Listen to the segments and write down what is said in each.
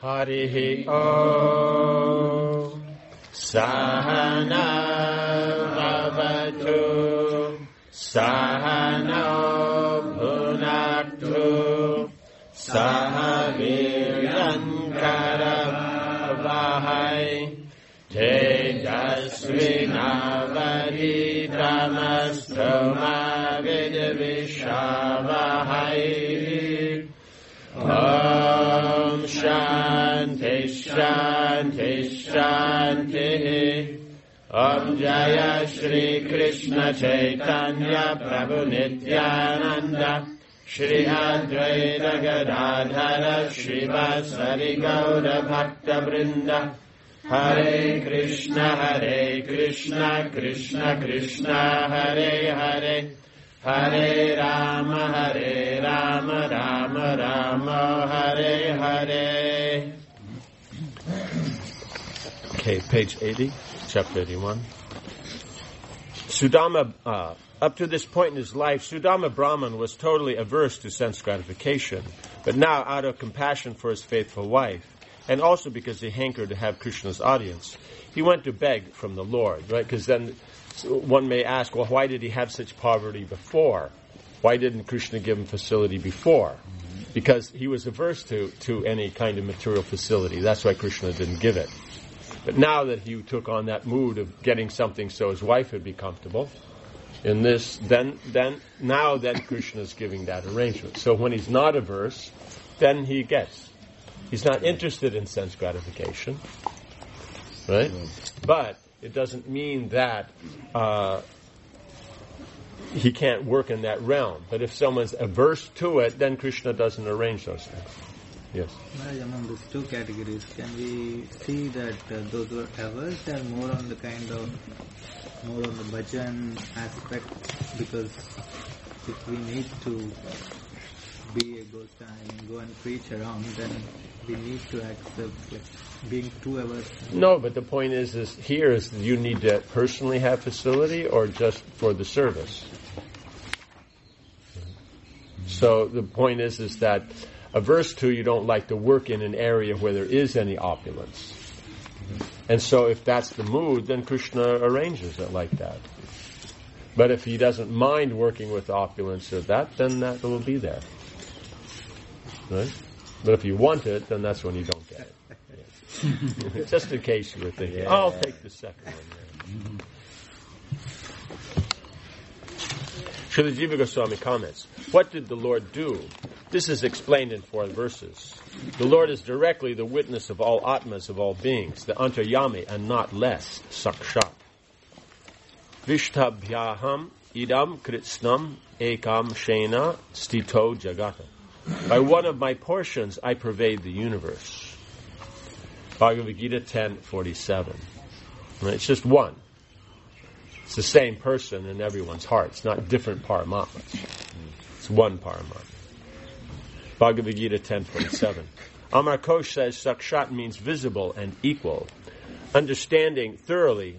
Harihi Om Sahana Bhavatu Sahano Bhunaktu Sahaviryankaravahai Tejasvinavaditamastroma Vidvishavahai Om Shanti Shanti Shanti Om Jaya Shri Krishna Chaitanya Prabhu Nityananda Shri Advaita Gadadhara Srivasari Gaura Bhakta Vrinda Hare Krishna Krishna Krishna Hare Hare Hare Rama Rama Rama Hare Hare. Okay, page 80, chapter 81. Sudama, up to this point in his life, Sudama Brahman was totally averse to sense gratification, but now out of compassion for his faithful wife, and also because he hankered to have Krishna's audience, he went to beg from the Lord, right? Because then one may ask, well, why did he have such poverty before? Why didn't Krishna give him facility before? Because he was averse to any kind of material facility. That's why Krishna didn't give it. But now that he took on that mood of getting something so his wife would be comfortable, in this, then Krishna's giving that arrangement. So when he's not averse, then he gets. He's not interested in sense gratification, right? But it doesn't mean that he can't work in that realm. But if someone's averse to it, then Krishna doesn't arrange those things. Yes. Among these two categories, can we see that those who are averse are more on the bhajan aspect? Because if we need to be a Gosai and go and preach around, then we need to accept being too averse. No, but the point is here is you need to personally have facility or just for the service. So the point is that averse to, you don't like to work in an area where there is any opulence. And so if that's the mood, then Krishna arranges it like that. But if he doesn't mind working with opulence or that, then that will be there. Right? But if you want it, then that's when you don't get it. Yeah. Just in case you were thinking, I'll take the second one. Yeah. Srila Jiva Goswami comments, what did the Lord do? This is explained in 4 verses. The Lord is directly the witness of all atmas, of all beings, the antaryami, and not less, sakshat. Vishtabhyaham idam kritsnam ekam shena stito jagata. By one of my portions I pervade the universe. Bhagavad Gita 10:47. It's just one. It's the same person in everyone's heart. It's not different paramatmas. It's one paramatma. Bhagavad Gita 10:47. Amar Kosh says sakshat means visible and equal. Understanding thoroughly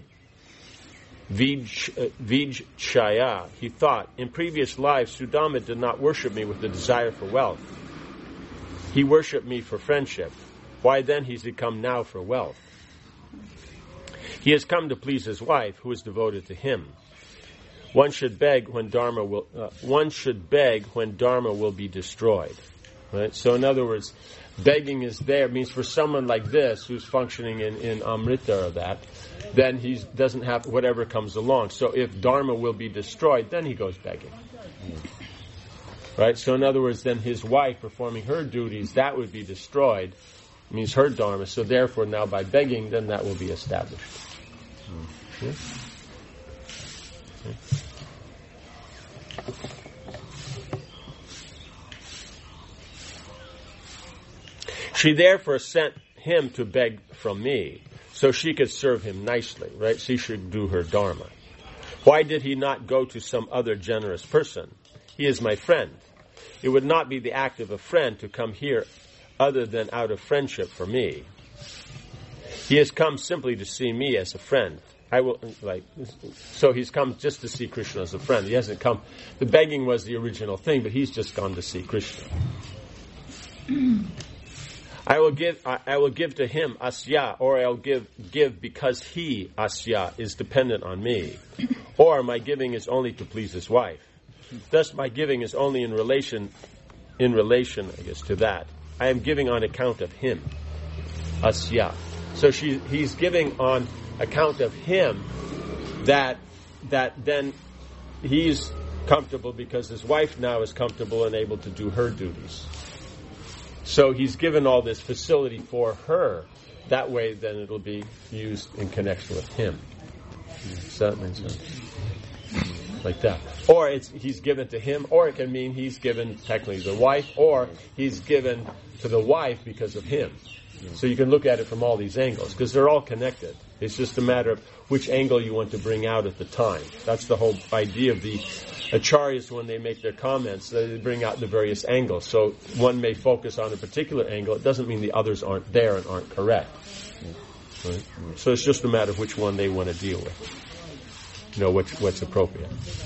Vijchaya, he thought, in previous lives Sudama did not worship me with the desire for wealth. He worshipped me for friendship. Why then has he come now for wealth? He has come to please his wife, who is devoted to him. One should beg when dharma will be destroyed. Right? So in other words, begging is there. It means for someone like this, who's functioning in Amrita or that, then he doesn't have whatever comes along. So if dharma will be destroyed, then he goes begging. Right? So in other words, then his wife performing her duties, that would be destroyed. It means her dharma. So therefore now by begging, then that will be established. Okay? Okay. She therefore sent him to beg from me, so she could serve him nicely, right? She should do her dharma. Why did he not go to some other generous person? He is my friend. It would not be the act of a friend to come here other than out of friendship for me. He has come simply to see me as a friend. So he's come just to see Krishna as a friend. He hasn't come. The begging was the original thing, but he's just gone to see Krishna. I will give to him asya, or I'll give because he, asya, is dependent on me. Or my giving is only to please his wife. Thus my giving is only in relation, I guess, to that. I am giving on account of him. Asya. So he's giving on account of him that then he's comfortable because his wife now is comfortable and able to do her duties. So he's given all this facility for her. That way, then it'll be used in connection with him. Does that make sense? Like that. Or he's given to him, or it can mean he's given technically the wife, or he's given to the wife because of him. So you can look at it from all these angles, because they're all connected. It's just a matter of which angle you want to bring out at the time. That's the whole idea of the Acharyas when they make their comments. They bring out the various angles. So one may focus on a particular angle. It doesn't mean the others aren't there and aren't correct. Right? So it's just a matter of which one they want to deal with. What's appropriate.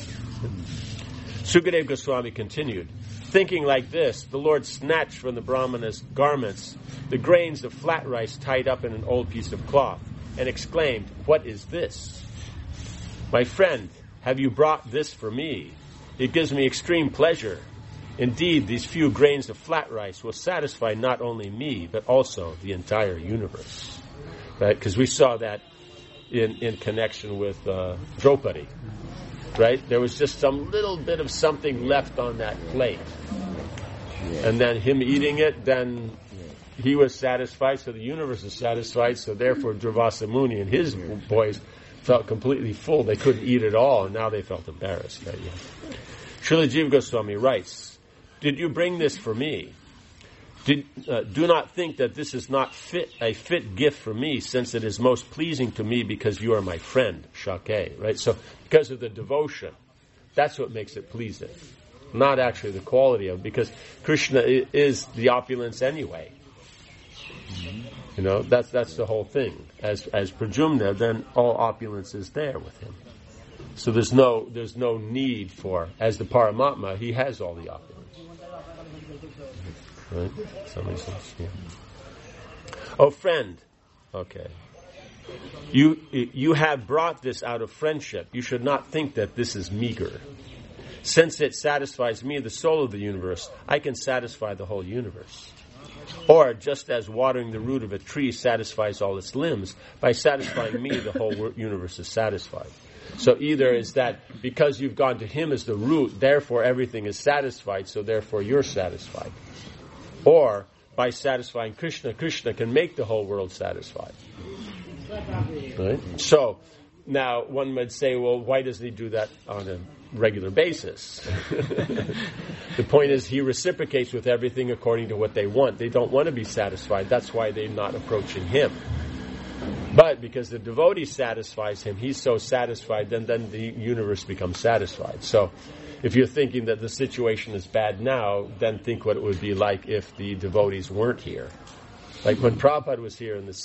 Sukadeva Goswami continued, thinking like this, the Lord snatched from the Brahmana's garments the grains of flat rice tied up in an old piece of cloth, and exclaimed, "What is this? My friend, have you brought this for me? It gives me extreme pleasure. Indeed, these few grains of flat rice will satisfy not only me, but also the entire universe." Right? Because we saw that in connection with Draupadi. Right? There was just some little bit of something left on that plate. And then him eating it, then he was satisfied, so the universe is satisfied, so therefore Durvasa Muni and his boys felt completely full. They couldn't eat it all, and now they felt embarrassed. Right? Yeah. Srila Jiva Goswami writes, "Did you bring this for me? Do not think that this is not a fit gift for me, since it is most pleasing to me because you are my friend, Shake." Right? So because of the devotion, that's what makes it pleasing. Not actually the quality of it, because Krishna is the opulence anyway. That's the whole thing. As Prajumna, then all opulence is there with him. So there's no need for, as the Paramatma, he has all the opulence. Right? Does that make sense? Yeah. Oh, friend. Okay. You have brought this out of friendship. You should not think that this is meager. Since it satisfies me, the soul of the universe, I can satisfy the whole universe. Or, just as watering the root of a tree satisfies all its limbs, by satisfying me, the whole universe is satisfied. So either is that because you've gone to him as the root, therefore everything is satisfied, so therefore you're satisfied. Or, by satisfying Krishna, Krishna can make the whole world satisfied. Right? So, now one would say, well, why doesn't he do that on a regular basis? The point is he reciprocates with everything according to what they want. They don't want to be satisfied. That's why they're not approaching him. But because the devotee satisfies him, he's so satisfied, then the universe becomes satisfied. So if you're thinking that the situation is bad now, then think what it would be like if the devotees weren't here. Like when Prabhupada was here in the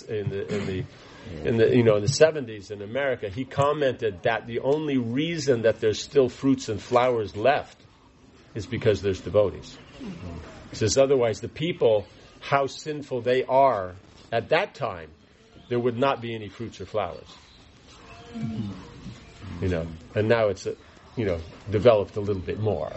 70s in America, he commented that the only reason that there's still fruits and flowers left is because there's devotees. He says otherwise the people, how sinful they are at that time, there would not be any fruits or flowers. And now it's developed a little bit more.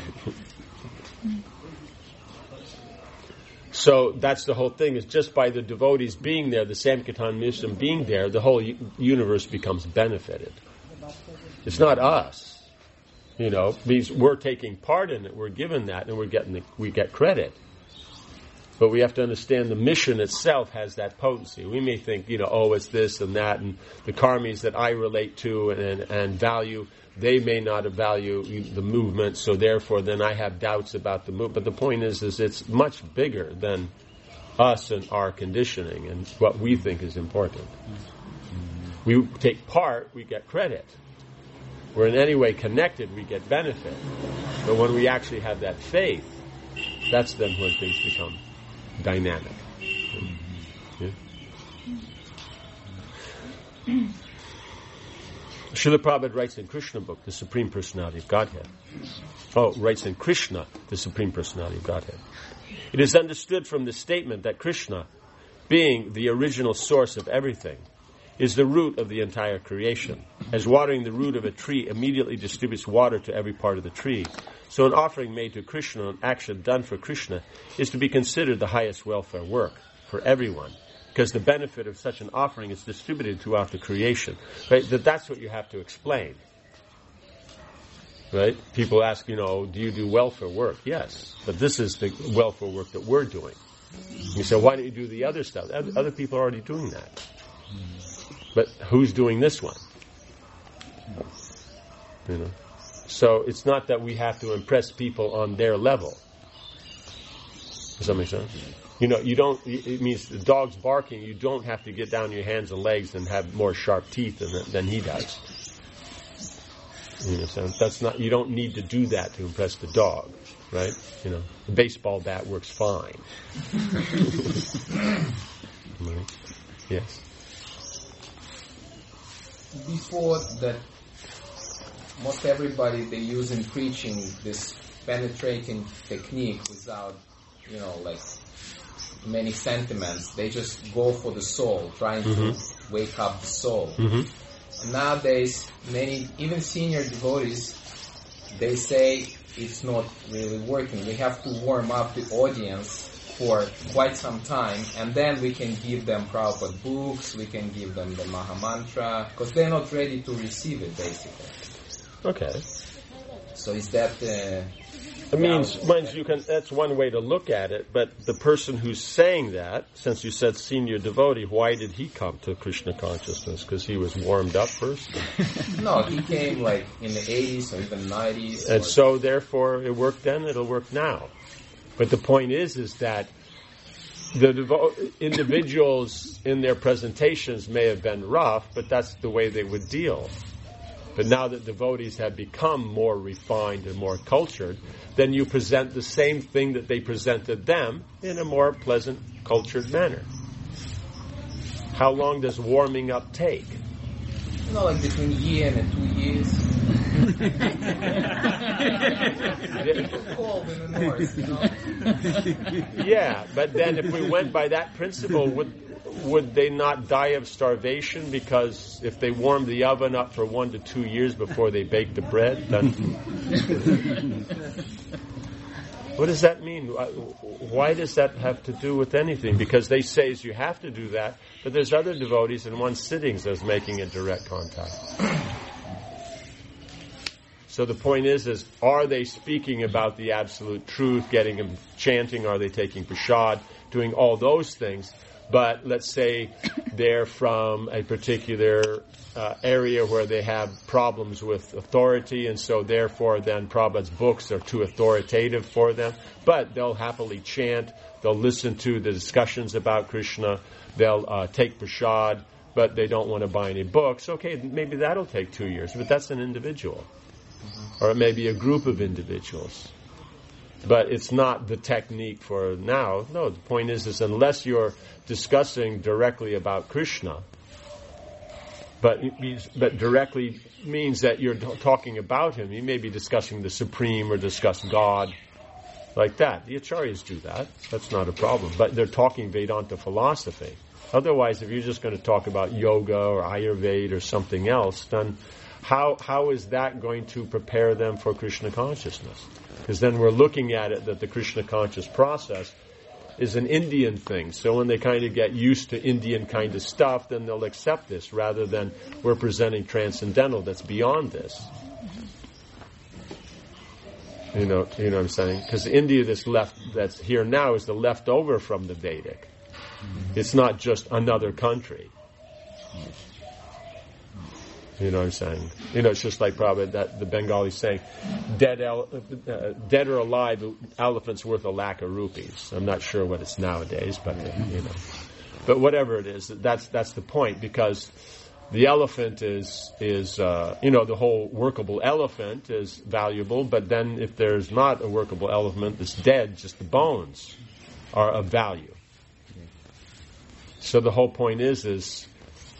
So that's the whole thing, is just by the devotees being there, the Sankirtan Mission being there, the whole universe becomes benefited. It's not us. Because we're taking part in it, we're given that, and we get credit. But we have to understand the mission itself has that potency. We may think, it's this and that, and the karmis that I relate to and value, they may not value the movement, so therefore then I have doubts about the movement. But the point is it's much bigger than us and our conditioning and what we think is important. We take part, we get credit. We're in any way connected, we get benefit. But when we actually have that faith, that's then when things become dynamic. Yeah? Srila Prabhupada writes in Krishna book, the Supreme Personality of Godhead. Writes in Krishna, the Supreme Personality of Godhead. It is understood from this statement that Krishna, being the original source of everything, is the root of the entire creation. As watering the root of a tree immediately distributes water to every part of the tree, so an offering made to Krishna, an action done for Krishna, is to be considered the highest welfare work for everyone, because the benefit of such an offering is distributed throughout the creation. Right? That's what you have to explain. Right? People ask, do you do welfare work? Yes, but this is the welfare work that we're doing. You say, why don't you do the other stuff? Other people are already doing that. But who's doing this one? So it's not that we have to impress people on their level. Does that make sense? You don't. It means the dog's barking. You don't have to get down on your hands and legs and have more sharp teeth than he does. You understand? That's not. You don't need to do that to impress the dog, right? The baseball bat works fine. Right? Yes. Before that, most everybody they use in preaching this penetrating technique without, like many sentiments. They just go for the soul, trying to wake up the soul. Nowadays, many, even senior devotees, they say it's not really working. We have to warm up the audience for quite some time, and then we can give them Prabhupada books, we can give them the Maha Mantra, because they're not ready to receive it, basically. Okay. So is that... that's one way to look at it, but the person who's saying that, since you said senior devotee, why did he come to Krishna consciousness? Because he was warmed up first? No, he came like in the 80s or even 90s. And so therefore it worked then, it'll work now. But the point is that the individuals in their presentations may have been rough, but that's the way they would deal. But now that devotees have become more refined and more cultured, then you present the same thing that they presented them in a more pleasant, cultured manner. How long does warming up take? Like between a year and 2 years. Cold in the north, Yeah, but then if we went by that principle, would they not die of starvation? Because if they warmed the oven up for 1 to 2 years before they baked the bread, then... What does that mean? Why does that have to do with anything? Because they say you have to do that, but there's other devotees in one sitting that's making a direct contact. So the point is are they speaking about the absolute truth, getting them chanting, are they taking prasad, doing all those things? But let's say they're from a particular area where they have problems with authority, and so therefore then Prabhupada's books are too authoritative for them. But they'll happily chant, they'll listen to the discussions about Krishna, they'll take prasad, but they don't want to buy any books. Okay, maybe that'll take 2 years, but that's an individual. Or it may be a group of individuals. But it's not the technique for now. No, the point is unless you're discussing directly about Krishna, but directly means that you're talking about him. You may be discussing the Supreme or discuss God, like that. The Acharyas do that. That's not a problem. But they're talking Vedanta philosophy. Otherwise, if you're just going to talk about yoga or Ayurveda or something else, then how is that going to prepare them for Krishna consciousness? Because then we're looking at it that the Krishna conscious process is an Indian thing. So when they kind of get used to Indian kind of stuff, then they'll accept this rather than we're presenting transcendental that's beyond this. You know what I'm saying? Because India that's here now is the leftover from the Vedic. It's not just another country. You know what I'm saying? It's just like probably that the Bengali saying, dead or alive, elephant's worth a lakh of rupees. I'm not sure what it's nowadays, but But whatever it is, that's the point, because the elephant is the whole workable elephant is valuable, but then if there's not a workable elephant that's dead, just the bones are of value. So the whole point is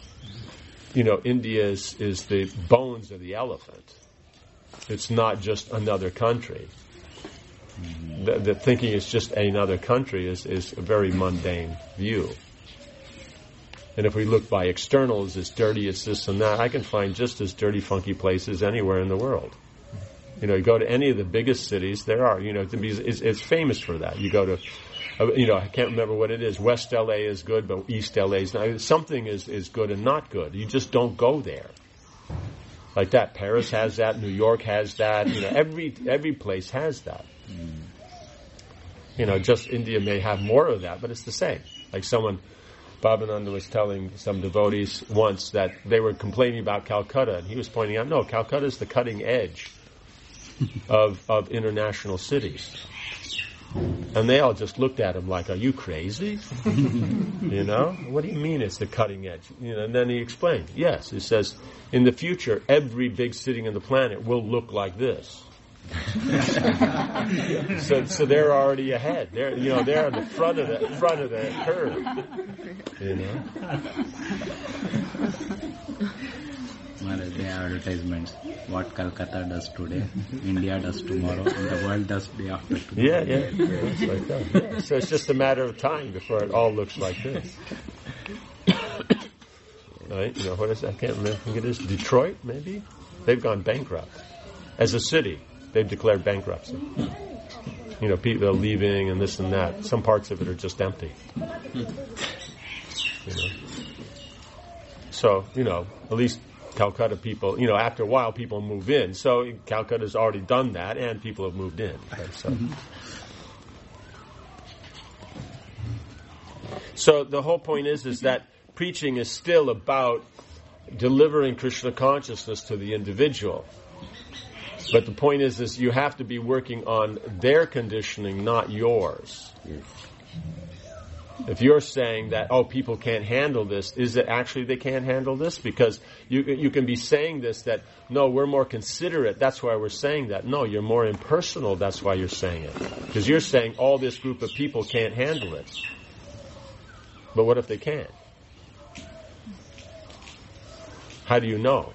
India is the bones of the elephant. It's not just another country. The thinking is just another country is a very mundane view. And if we look by externals, it's dirty, it's this and that, I can find just as dirty, funky places anywhere in the world. You go to any of the biggest cities, there are, it's famous for that. You go to, I can't remember what it is. West LA is good, but East LA is not. Something is good and not good. You just don't go there. Like that. Paris has that. New York has that. Every place has that. Just India may have more of that, but it's the same. Like Bhavananda was telling some devotees once that they were complaining about Calcutta, and he was pointing out, no, Calcutta is the cutting edge of international cities. And they all just looked at him like, are you crazy? What do you mean it's the cutting edge? And then he explained, yes, he says, in the future, every big city on the planet will look like this. So they're already ahead. They're on the front of the curve. They have advertisements. What Calcutta does today, India does tomorrow, and the world does day after tomorrow. Yeah, it's like that. Yeah. So it's just a matter of time before it all looks like this. Right? What is that? I can't remember. I think it is Detroit, maybe? They've gone bankrupt. As a city, they've declared bankruptcy. People are leaving and this and that. Some parts of it are just empty. So, at least Calcutta people, after a while people move in. So Calcutta's already done that and people have moved in. Right? So the whole point is that preaching is still about delivering Krishna consciousness to the individual. But the point is you have to be working on their conditioning, not yours. Yes. If you're saying that, people can't handle this, is it actually they can't handle this? Because you can be saying this, that, no, we're more considerate, that's why we're saying that. No, you're more impersonal, that's why you're saying it. Because you're saying all this group of people can't handle it. But what if they can? How do you know?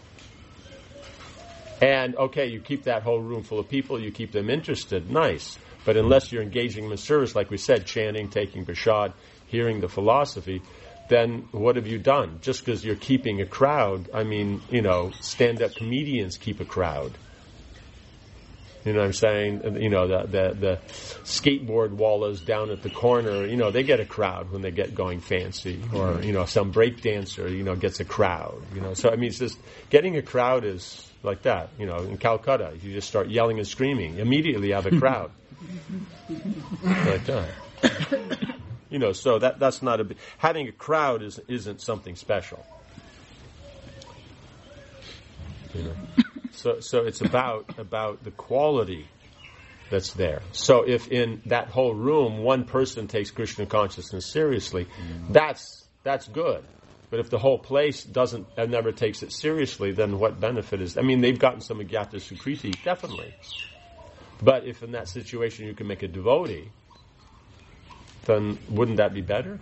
And, you keep that whole room full of people, you keep them interested, nice. But unless you're engaging them in service, like we said, chanting, taking prasad, hearing the philosophy, then what have you done? Just because you're keeping a crowd, stand-up comedians keep a crowd. You know what I'm saying? The skateboard wallahs down at the corner, they get a crowd when they get going fancy. Or, some break dancer, gets a crowd. So, it's just, getting a crowd is like that. In Calcutta, you just start yelling and screaming. Immediately you have a crowd. Like that. So that's not having a crowd isn't something special. So it's about the quality that's there. So if in that whole room one person takes Krishna consciousness seriously, that's good. But if the whole place never takes it seriously, then what benefit is? They've gotten some Agyata Sukriti, definitely. But if in that situation you can make a devotee, then wouldn't that be better?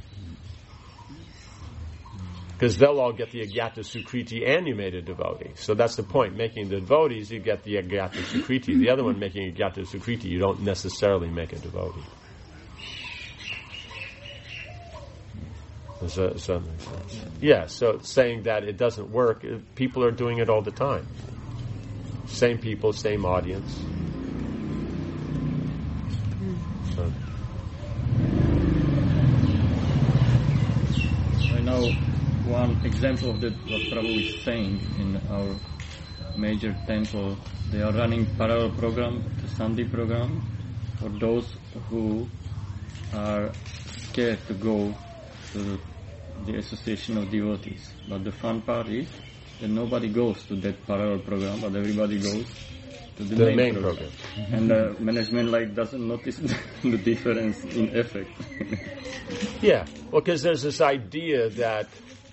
Because they'll all get the Agyata Sukriti and you made a devotee. So that's the point. Making the devotees, you get the Agyata Sukriti. The other one, making Agyata Sukriti, you don't necessarily make a devotee. So saying that it doesn't work, people are doing it all the time. Same people, same audience. I know one example of that, what Prabhu is saying in our major temple. They are running parallel program, the Sunday program, for those who are scared to go to the Association of Devotees. But the fun part is that nobody goes to that parallel program, but everybody goes to the main program. And the management doesn't notice the difference in effect. Yeah, well, because there's this idea that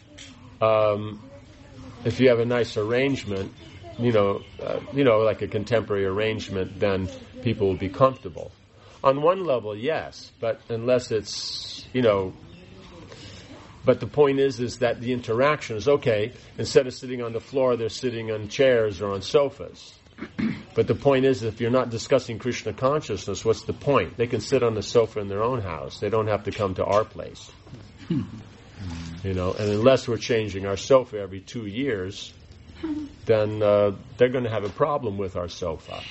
if you have a nice arrangement, like a contemporary arrangement, then people will be comfortable. On one level, yes, but unless it's, but the point is that the interaction is okay. Instead of sitting on the floor, they're sitting on chairs or on sofas. But the point is, if you're not discussing Krishna consciousness, what's the point? They can sit on the sofa in their own house. They don't have to come to our place. And unless we're changing our sofa every 2 years, then they're going to have a problem with our sofa.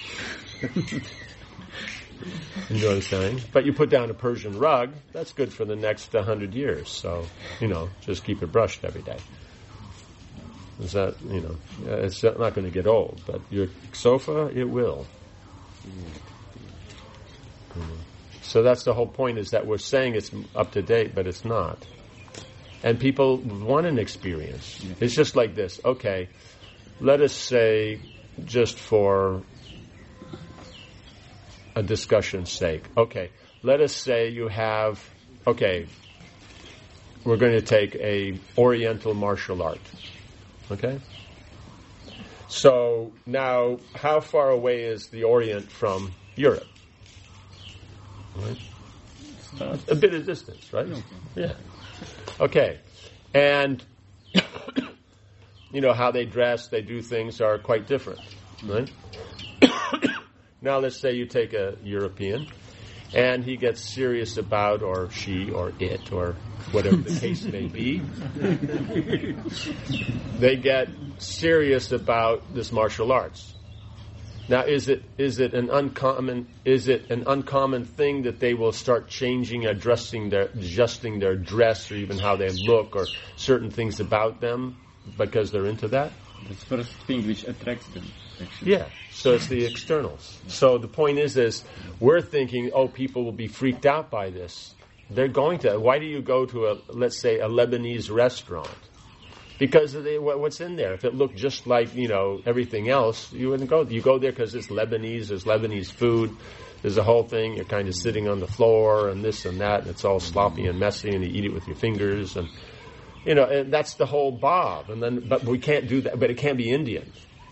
You know what I'm saying? But you put down a Persian rug, that's good for the next 100 years. So, just keep it brushed every day. Is that, it's not going to get old. But your sofa, it will. So that's the whole point, is that we're saying it's up to date, but it's not. And people want an experience. Yeah. It's just like this. Okay, let us say, just for a discussion's sake. Okay, let us say you have, we're going to take a Oriental martial art. Okay? So now, how far away is the Orient from Europe? Right? A bit of distance, right? Okay. Yeah. Okay. And, how they dress, they do things are quite different, right? Now let's say you take a European, and he gets serious about, or she, or it, or whatever the case may be. They get serious about this martial arts. Now, is it an uncommon thing that they will start changing, adjusting their dress, or even how they look, or certain things about them because they're into that? That's the first thing which attracts them, actually. Yeah, so it's the externals. So the point is we're thinking, people will be freaked out by this. They're going to. Why do you go to let's say, a Lebanese restaurant? Because of what's in there. If it looked just like, everything else, you wouldn't go. You go there because it's Lebanese, there's Lebanese food, there's a whole thing, you're kind of sitting on the floor, and this and that, and it's all sloppy and messy, and you eat it with your fingers, and and that's the whole bob. But we can't do that. But it can't be Indian.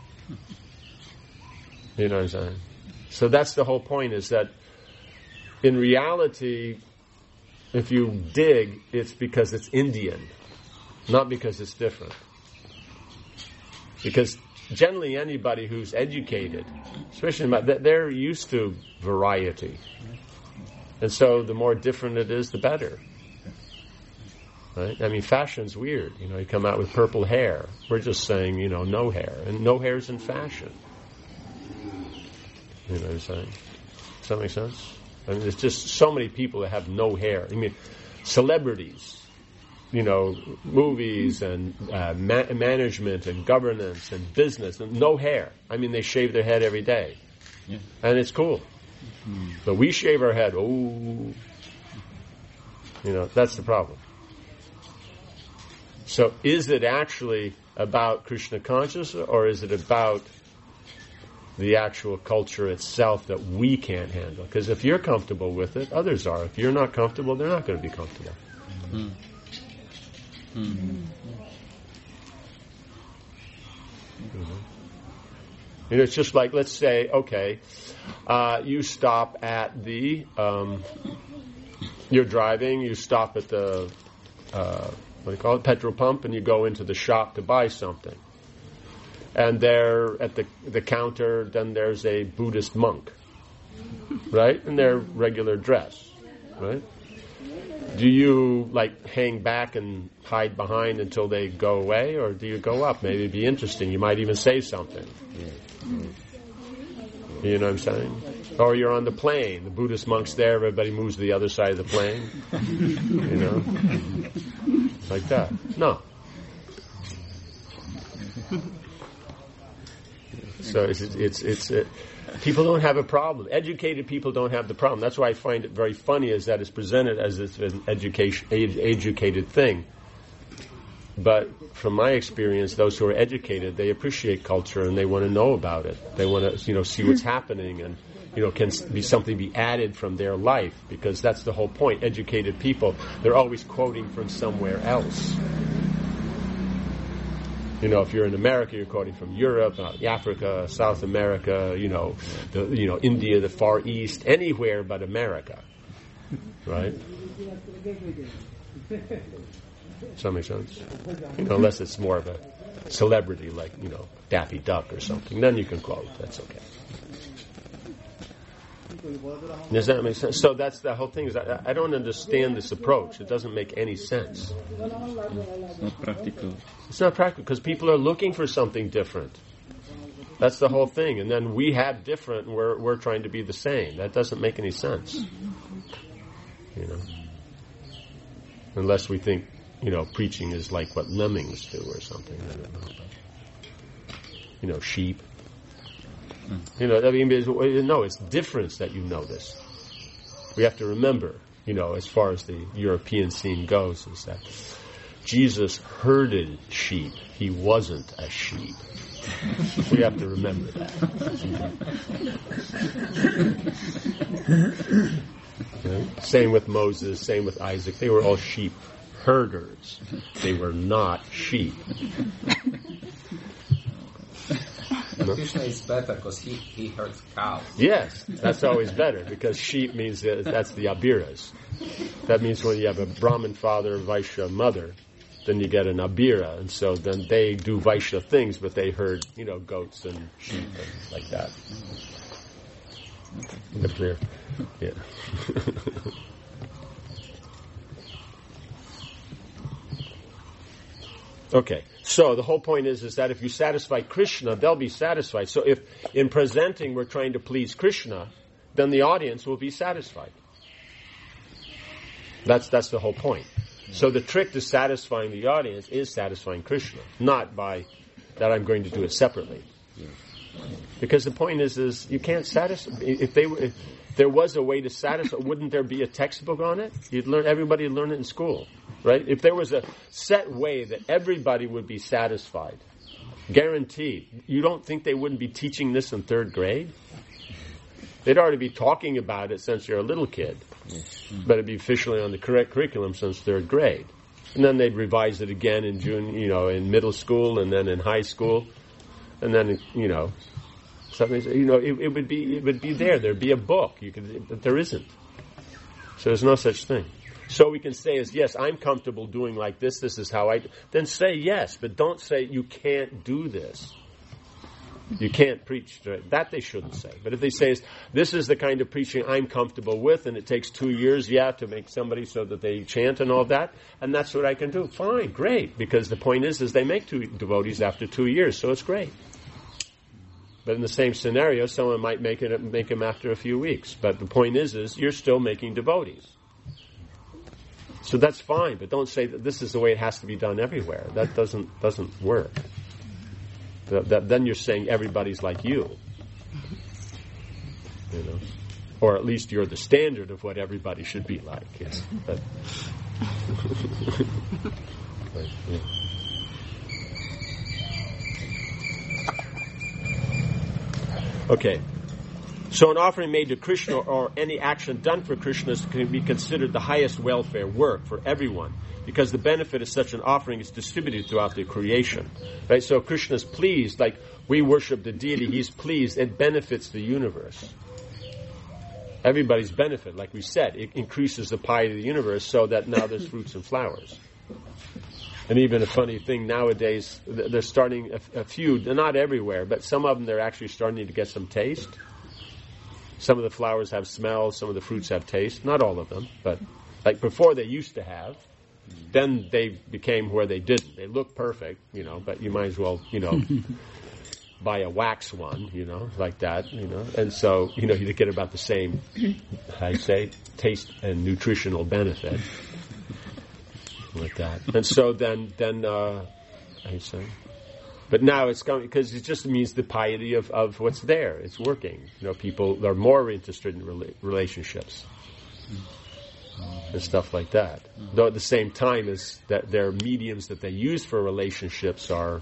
You know what I'm saying? So that's the whole point. Is that in reality, if you dig, it's because it's Indian, not because it's different. Because generally, anybody who's educated, especially they're used to variety, and so the more different it is, the better. Right? I mean, fashion's weird. You come out with purple hair. We're just saying, no hair. And no hair's in fashion. You know what I'm saying? Does that make sense? I mean, there's just so many people that have no hair. I mean, celebrities, movies and management and governance and business, and no hair. I mean, they shave their head every day. Yeah. And it's cool. Mm-hmm. But we shave our head. That's the problem. So is it actually about Krishna consciousness, or is it about the actual culture itself that we can't handle? Because if you're comfortable with it, others are. If you're not comfortable, they're not going to be comfortable. Mm-hmm. Mm-hmm. Mm-hmm. It's just like, let's say, you stop at you're driving, you stop at the petrol pump, and you go into the shop to buy something. And there at the counter, then there's a Buddhist monk, right? In their regular dress, right? Do you hang back and hide behind until they go away, or do you go up? Maybe it'd be interesting. You might even say something. You know what I'm saying? Or you're on the plane. The Buddhist monk's there. Everybody moves to the other side of the plane. Like that. No. So it's people don't have a problem. Educated people don't have the problem. That's why I find it very funny, is that it's presented as it's an educated thing. But from my experience, those who are educated, they appreciate culture and they want to know about it. They want to, see what's happening, and can be something be added from their life, because that's the whole point. Educated people, they're always quoting from somewhere else. If you're in America, you're quoting from Europe, Africa, South America, India, the Far East, anywhere but America, right? Does that make sense? Unless it's more of a celebrity like, Daffy Duck or something, then you can quote. That's okay. Does that make sense? So that's the whole thing. Is I don't understand this approach. It doesn't make any sense. It's not practical. It's not practical because people are looking for something different. That's the whole thing. And then we have different, and we're trying to be the same. That doesn't make any sense. Unless we think, preaching is like what lemmings do or something. I don't know. Sheep. No, it's difference that you notice. We have to remember, as far as the European scene goes, is that Jesus herded sheep. He wasn't a sheep. We have to remember that. Same with Moses, same with Isaac. They were all sheep herders. They were not sheep. Krishna is better because he herds cows. Yes, that's always better because sheep means that's the Abiras. That means when you have a Brahmin father, Vaishya mother, then you get an Abira, and so then they do Vaishya things, but they herd, goats and sheep and like that. Is that clear? Yeah. Okay, so the whole point is that if you satisfy Krishna, they'll be satisfied. So if in presenting we're trying to please Krishna, then the audience will be satisfied. That's the whole point. So the trick to satisfying the audience is satisfying Krishna, not by that I'm going to do it separately. Because the point is you can't satisfy. If there was a way to satisfy, wouldn't there be a textbook on it? Everybody would learn it in school. Right? If there was a set way that everybody would be satisfied, guaranteed, you don't think they wouldn't be teaching this in 3rd grade? They'd already be talking about it since you're a little kid. But it'd be officially on the correct curriculum since 3rd grade. And then they'd revise it again in in middle school and then in high school. And then, something, it would be there. There'd be a book. But there isn't. So there's no such thing. So we can say yes, I'm comfortable doing like this. This is how then say yes, but don't say you can't do this. You can't preach. That they shouldn't say. But if they say this is the kind of preaching I'm comfortable with, and it takes 2 years, to make somebody so that they chant and all that, and that's what I can do. Fine, great. Because the point is they make 2 devotees after 2 years, so it's great. But in the same scenario, someone might make him after a few weeks. But the point is you're still making devotees. So that's fine, but don't say that this is the way it has to be done everywhere. That doesn't work. Then you're saying everybody's like you. Or at least you're the standard of what everybody should be like. Yes. But, yeah. Okay. So an offering made to Krishna or any action done for Krishna can be considered the highest welfare work for everyone, because the benefit of such an offering is distributed throughout the creation. Right? So Krishna's pleased, like we worship the deity, he's pleased, it benefits the universe. Everybody's benefit, like we said, it increases the piety of the universe so that now there's fruits and flowers. And even a funny thing nowadays, they're starting a few, not everywhere, but some of them they're actually starting to get some taste. Some of the flowers have smell, some of the fruits have taste. Not all of them, but like before they used to have. Then they became where they didn't. They look perfect, but you might as well, buy a wax one, like that, And so, you get about the same, taste and nutritional benefit. Like that. And so then, but now it's coming, because it just means the piety of what's there. It's working. People are more interested in relationships and stuff like that. Though at the same time is that their mediums that they use for relationships are,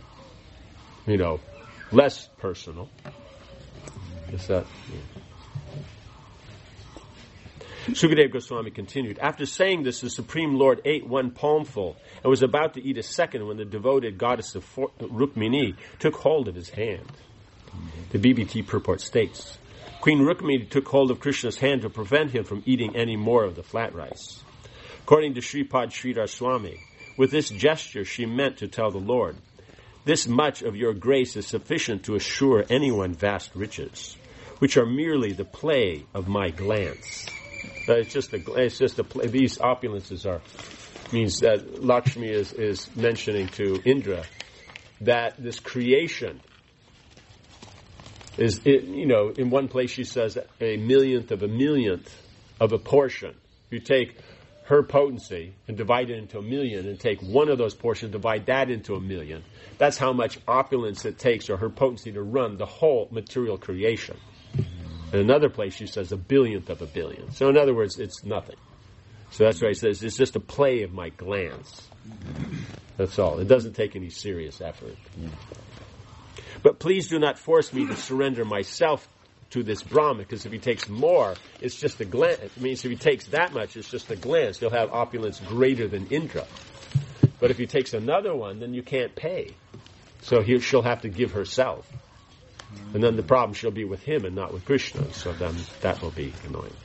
less personal. Is that? Yeah. Sukadeva Goswami continued, after saying this, the Supreme Lord ate one palmful and was about to eat a second when the devoted goddess of Rukmini took hold of his hand. The BBT purport states, Queen Rukmini took hold of Krishna's hand to prevent him from eating any more of the flat rice. According to Sripad Sridhar Swami, with this gesture she meant to tell the Lord, This much of your grace is sufficient to assure anyone vast riches, which are merely the play of my glance. It's just a play. These opulences means that Lakshmi is mentioning to Indra that this creation is, in one place she says a millionth of a portion. If you take her potency and divide it into a million and take one of those portions, divide that into a million, that's how much opulence it takes, or her potency, to run the whole material creation. In another place she says a billionth of a billion. So in other words, it's nothing. So that's why he says it's just a play of my glance. That's all. It doesn't take any serious effort. But please do not force me to surrender myself to this Brahman, because if he takes more, it's just a glance. It means if he takes that much, it's just a glance. He'll have opulence greater than Indra. But if he takes another one, then you can't pay. So she'll have to give herself. And then the problem, she'll be with him and not with Krishna. So then that will be annoying.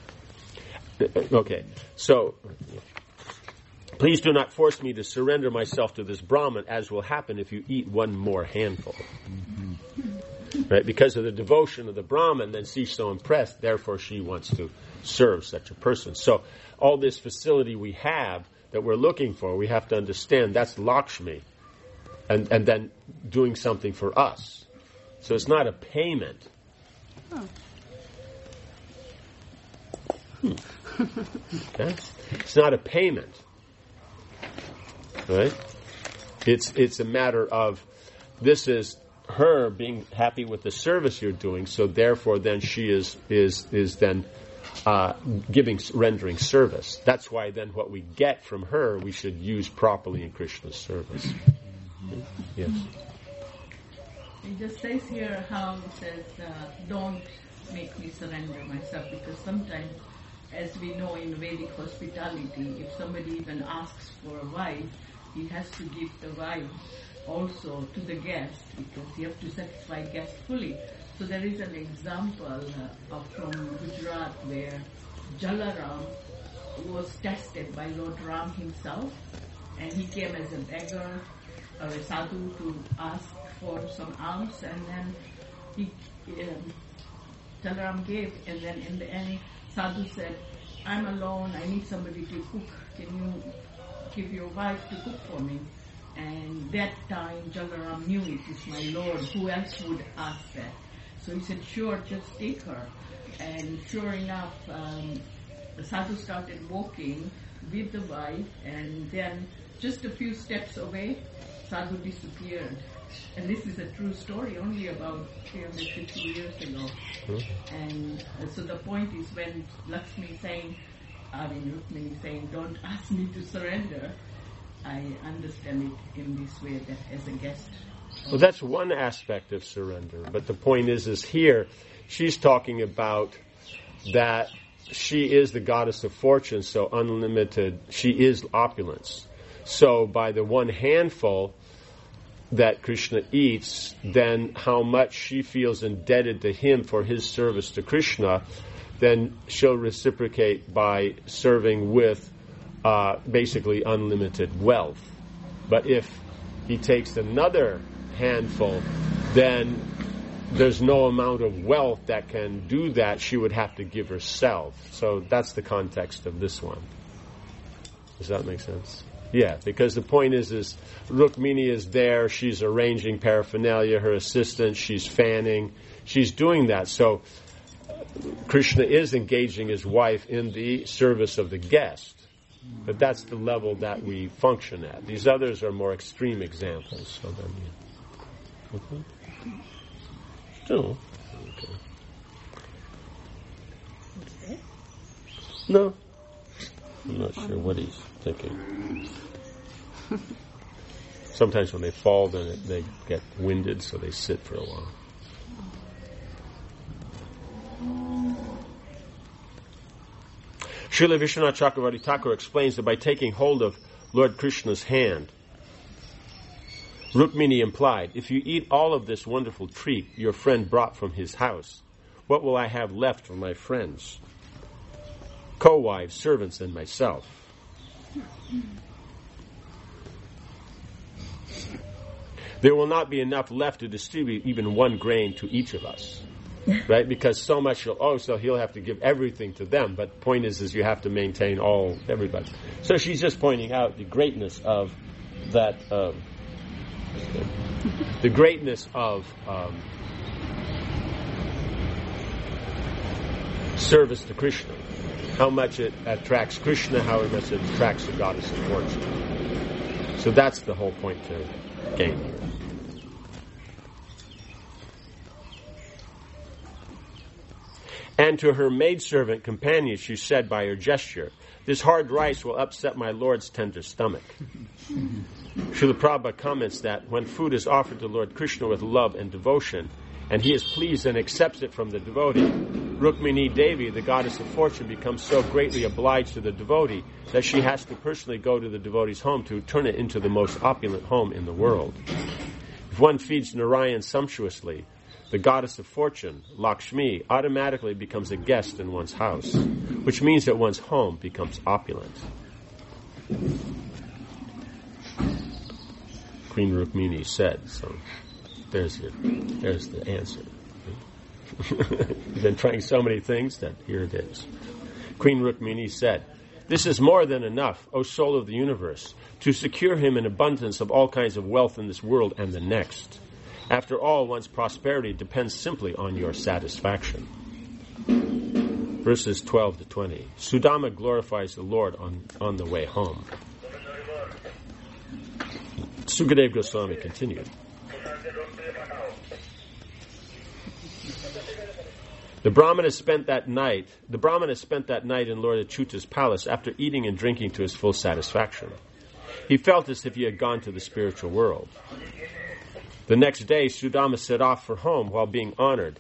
Okay, so please do not force me to surrender myself to this Brahman, as will happen if you eat one more handful. Right? Because of the devotion of the Brahman, then she's so impressed, therefore she wants to serve such a person. So all this facility we have that we're looking for, we have to understand that's Lakshmi, and then doing something for us. So it's not a payment. Okay? It's not a payment. Right? It's a matter of, this is her being happy with the service you're doing, so therefore then she is then rendering service. That's why then what we get from her we should use properly in Krishna's service. Yes. It just says here how it says, don't make me surrender myself, because sometimes, as we know in Vedic hospitality, if somebody even asks for a wife, he has to give the wife also to the guest, because you have to satisfy guest fully. So there is an example from Gujarat where Jalaram was tested by Lord Ram himself, and he came as a beggar or a sadhu to ask for some alms, and then Jalaram gave, and then in the end sadhu said, I'm alone, I need somebody to cook, can you give your wife to cook for me? And that time Jalaram knew it is my Lord, who else would ask that? So he said, sure, just take her. And sure enough, the sadhu started walking with the wife, and then just a few steps away, sadhu disappeared. And this is a true story, only about 350 years ago. And so the point is, when Rukmini is saying, don't ask me to surrender, I understand it in this way, that as a guest. Well, that's one aspect of surrender. But the point is here, she's talking about that she is the goddess of fortune, so unlimited, she is opulence. So by the one handful that Krishna eats, then how much she feels indebted to him for his service to Krishna, then she'll reciprocate by serving with basically unlimited wealth. But if he takes another handful, then there's no amount of wealth that can do that. She would have to give herself. So that's the context of this one. Does that make sense? Yeah, because the point is Rukmini is there, she's arranging paraphernalia, her assistant, she's fanning, she's doing that. So Krishna is engaging his wife in the service of the guest. But that's the level that we function at. These others are more extreme examples. So then, yeah. Okay. Still. Okay. No. I'm not sure what he's thinking. Sometimes when they fall, then they get winded, so they sit for a while. Srila Vishwanath Chakravarti Thakur explains that by taking hold of Lord Krishna's hand, Rukmini implied, if you eat all of this wonderful treat your friend brought from his house, what will I have left for my friends, co-wives, servants, and myself? there will not be enough left to distribute even 1 grain to each of us. Right? Because so much so he'll have to give everything to them. But the point is you have to maintain everybody. So she's just pointing out the greatness of that, the greatness of service to Krishna. How much it attracts Krishna, how much it attracts the goddess of fortune. So that's the whole point to gain here. And to her maidservant companion she said by her gesture, "This hard rice will upset my Lord's tender stomach." Srila Prabhupada comments that when food is offered to Lord Krishna with love and devotion, and he is pleased and accepts it from the devotee, Rukmini Devi, the goddess of fortune, becomes so greatly obliged to the devotee that she has to personally go to the devotee's home to turn it into the most opulent home in the world. If one feeds Narayan sumptuously, the goddess of fortune, Lakshmi, automatically becomes a guest in one's house, which means that one's home becomes opulent. Queen Rukmini said, so there's the answer. You've been trying so many things that here it is. Queen Rukmini said, "This is more than enough, O soul of the universe, to secure him an abundance of all kinds of wealth in this world and the next. After all, one's prosperity depends simply on your satisfaction." Verses 12 to 20. Sudama glorifies the Lord on the way home. Sukadeva Goswami continued. The Brahmana spent that night in Lord Achyuta's palace after eating and drinking to his full satisfaction. He felt as if he had gone to the spiritual world. The next day, Sudama set off for home while being honored,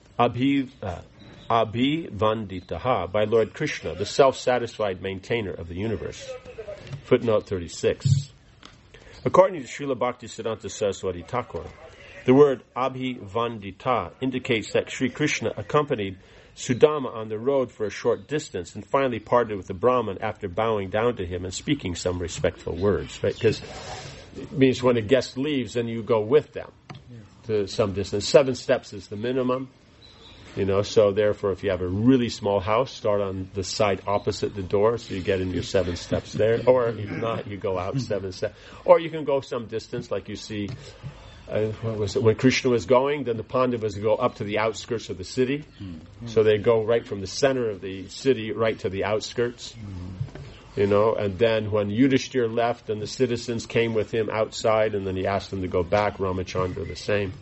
Abhivanditaha, by Lord Krishna, the self-satisfied maintainer of the universe. Footnote 36. According to Srila Bhaktisiddhanta Saraswati Thakur, the word Abhivandita indicates that Sri Krishna accompanied Sudama on the road for a short distance and finally parted with the Brahman after bowing down to him and speaking some respectful words, right? Because it means when a guest leaves, then you go with them to some distance. 7 steps is the minimum, so therefore if you have a really small house, start on the side opposite the door so you get in your 7 steps there. Or if not, you go out 7 steps. Or you can go some distance like you see, when Krishna was going, then the Pandavas go up to the outskirts of the city. So they go right from the center of the city right to the outskirts. And then when Yudhishthira left, and the citizens came with him outside, and then he asked them to go back, Ramachandra the same.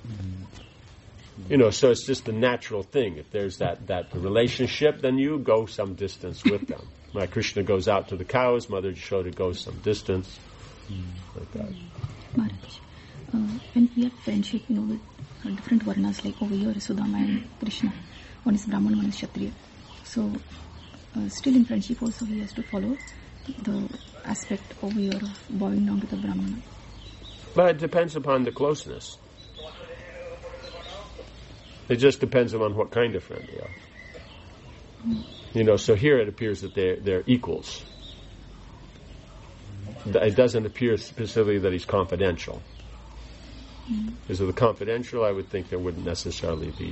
So it's just the natural thing. If there's that relationship, then you go some distance with them. Like Krishna goes out to the cows, Mother Yashoda goes some distance. Like that. Maharaj, when we have friendship, with different varnas, like over here, Sudama and Krishna, one is Brahman, one is Kshatriya. So, still in friendship also he has to follow the aspect over here of bowing down to the Brahmana. But it depends upon the closeness. It just depends upon what kind of friend they are. So here it appears that they're equals. It doesn't appear specifically that he's confidential. Because of the confidential, I would think there wouldn't necessarily be.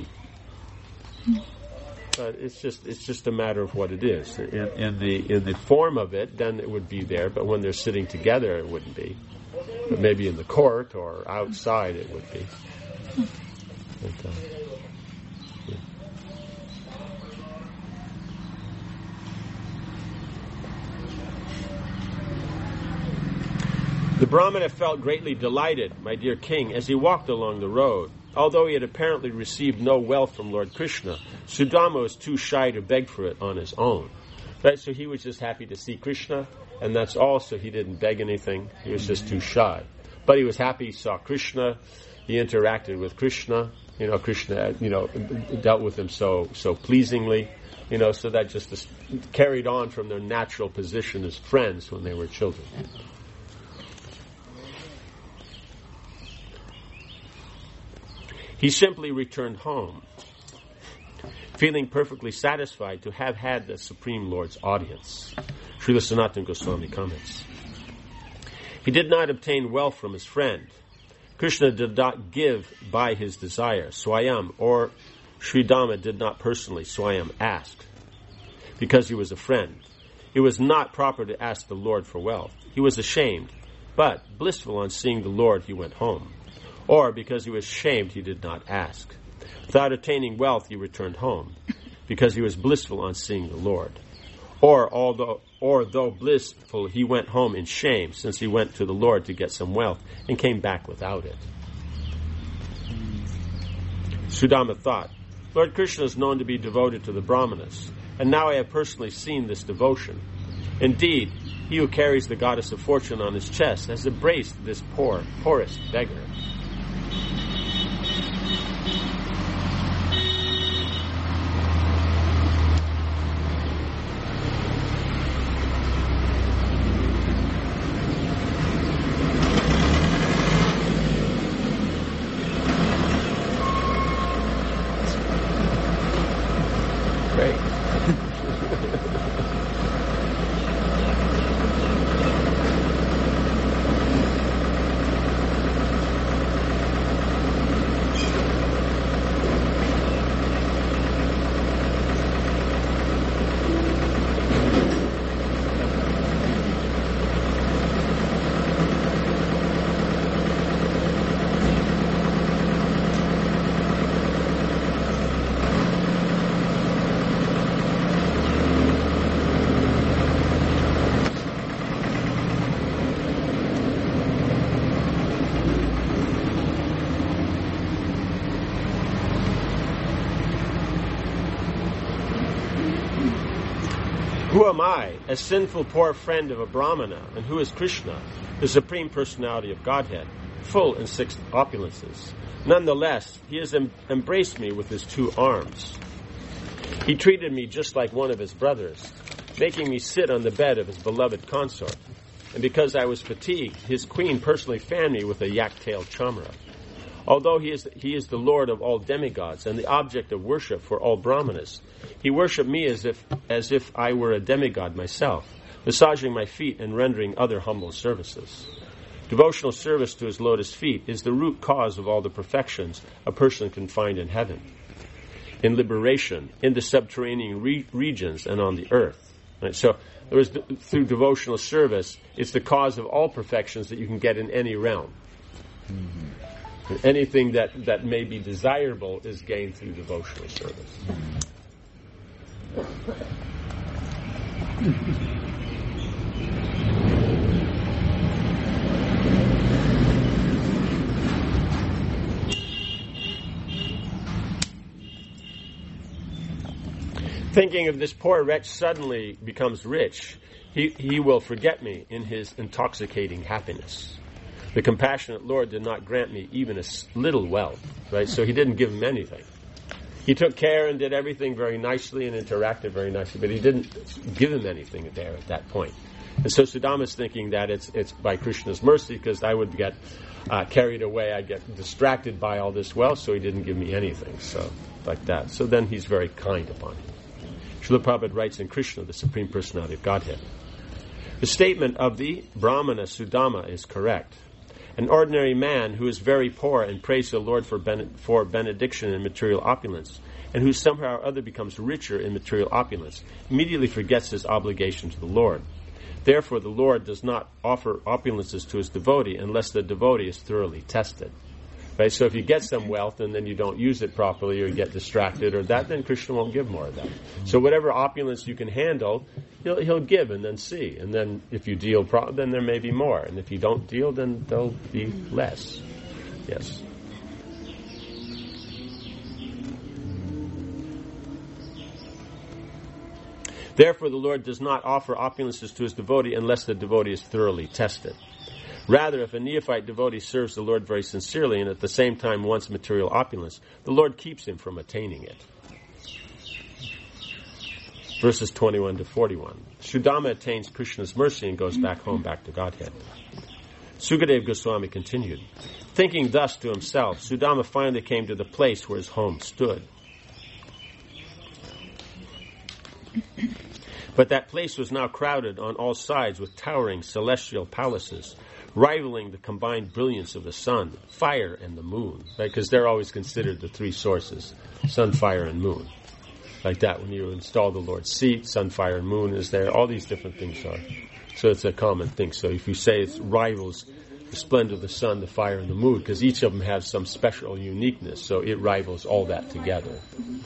But it's just a matter of what it is. In the form of it, then it would be there. But when they're sitting together, it wouldn't be. But maybe in the court or outside, it would be. But, The Brahmana felt greatly delighted, my dear king, as he walked along the road. Although he had apparently received no wealth from Lord Krishna, Sudama was too shy to beg for it on his own. Right? So he was just happy to see Krishna, and that's all, so he didn't beg anything. He was just too shy. But he was happy he saw Krishna, he interacted with Krishna, Krishna, dealt with him so pleasingly, so that just carried on from their natural position as friends when they were children. He simply returned home, feeling perfectly satisfied to have had the Supreme Lord's audience. Srila Sanatana Goswami comments. He did not obtain wealth from his friend. Krishna did not give by his desire. Swayam or Sridama did not personally, Swayam, ask, because he was a friend. It was not proper to ask the Lord for wealth. He was ashamed, but blissful on seeing the Lord, he went home. Or because he was ashamed, he did not ask. Without attaining wealth, he returned home, because he was blissful on seeing the Lord. Or though blissful, he went home in shame, since he went to the Lord to get some wealth and came back without it. Sudama thought, Lord Krishna is known to be devoted to the Brahmanas, and now I have personally seen this devotion. Indeed, he who carries the goddess of fortune on his chest has embraced this poorest beggar. Who am I, a sinful poor friend of a Brahmana, and who is Krishna, the Supreme Personality of Godhead, full in 6 opulences? Nonetheless, he has embraced me with his 2 arms. He treated me just like one of his brothers, making me sit on the bed of his beloved consort. And because I was fatigued, his queen personally fanned me with a yak-tailed chamra. Although he is the Lord of all demigods and the object of worship for all Brahmanas, he worshipped me as if I were a demigod myself, massaging my feet and rendering other humble services. Devotional service to his lotus feet is the root cause of all the perfections a person can find in heaven, in liberation, in the subterranean regions, and on the earth. Right? So, through devotional service, it's the cause of all perfections that you can get in any realm. Mm-hmm. Anything that may be desirable is gained through devotional service. Thinking of this poor wretch suddenly becomes rich, he will forget me in his intoxicating happiness. The compassionate Lord did not grant me even a little wealth, right? So he didn't give him anything. He took care and did everything very nicely and interacted very nicely, but he didn't give him anything there at that point. And so Sudama's thinking that it's by Krishna's mercy, because I would get carried away, I get distracted by all this wealth, so he didn't give me anything. So, like that. So then he's very kind upon him. Srila Prabhupada writes in Krishna, the Supreme Personality of Godhead. The statement of the Brahmana Sudama is correct. An ordinary man who is very poor and prays to the Lord for benediction in material opulence, and who somehow or other becomes richer in material opulence, immediately forgets his obligation to the Lord. Therefore, the Lord does not offer opulences to his devotee unless the devotee is thoroughly tested. Right? So if you get some wealth and then you don't use it properly, or you get distracted or that, then Krishna won't give more of that. So whatever opulence you can handle, he'll give and then see. And then if you deal then there may be more. And if you don't deal, then there'll be less. Yes. Therefore, the Lord does not offer opulences to his devotee unless the devotee is thoroughly tested. Rather, if a neophyte devotee serves the Lord very sincerely and at the same time wants material opulence, the Lord keeps him from attaining it. Verses 21 to 41. Sudama attains Krishna's mercy and goes back home, back to Godhead. Sukadeva Goswami continued. Thinking thus to himself, Sudama finally came to the place where his home stood. But that place was now crowded on all sides with towering celestial palaces, rivaling the combined brilliance of the sun, fire, and the moon, right? Because they're always considered the three sources, sun, fire, and moon. Like that, when you install the Lord's seat, sun, fire, and moon is there. All these different things are. So it's a common thing. So if you say it rivals the splendor of the sun, the fire, and the moon, because each of them has some special uniqueness, so it rivals all that together.